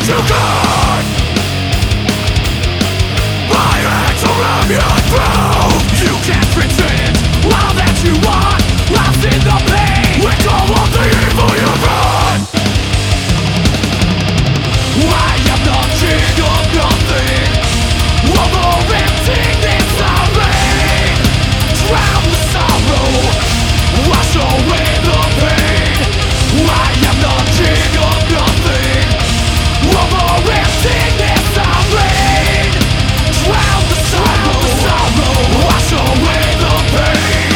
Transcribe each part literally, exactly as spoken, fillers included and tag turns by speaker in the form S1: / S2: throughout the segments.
S1: you got. My hands around your throat. You can't pretend all that you want. Lost in the pain with all of the evil you brought. I am the king of nothing. Over emptiness I reign. Drown the sorrow, wash away the pain. I am the king of nothing. Over emptiness I reign. Drown the sorrow, sorrow, wash away the pain.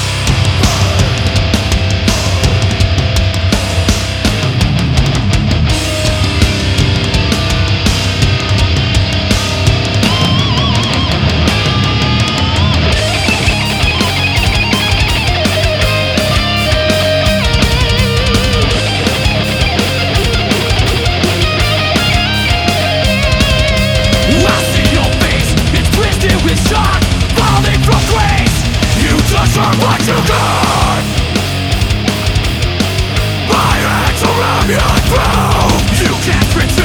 S1: What you got? My hands around your throat. You can't pretend